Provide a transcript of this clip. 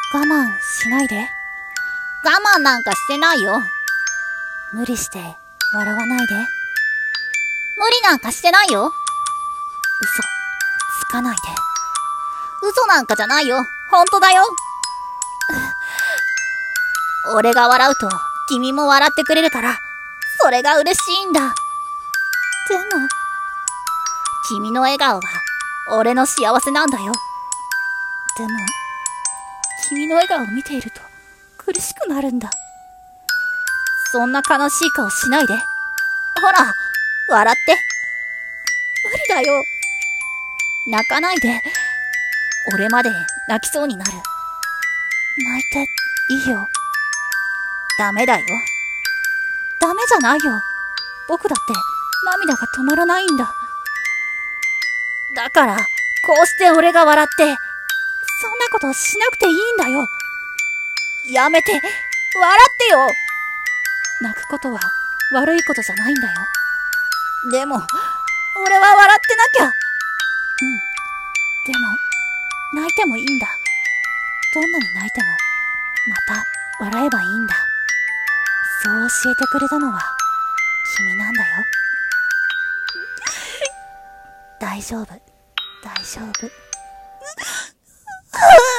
我慢しないで。 我慢なんかしてないよ。 無理して笑わないで。 無理なんかしてないよ。 嘘つかないで。 嘘なんかじゃないよ。ほんとだよ。俺が笑うと君も笑ってくれるから、それが嬉しいんだ。 でも、 君の笑顔が俺の幸せなんだよ。 でも、君の笑顔を見ていると苦しくなるんだ。 そんな悲しい顔しないで。ほら、笑って。 無理だよ。 泣かないで。俺まで泣きそうになる。 泣いていいよ。 ダメだよ。 ダメじゃないよ。僕だって涙が止まらないんだ。 だから、こうして俺が笑って。 そんなことしなくていいんだよ。 やめて、笑ってよ。 泣くことは悪いことじゃないんだよ。 でも、俺は笑ってなきゃ。 でも、泣いてもいいんだ。どんなに泣いても、また笑えばいいんだ。そう教えてくれたのは、君なんだよ。大丈夫、大丈夫。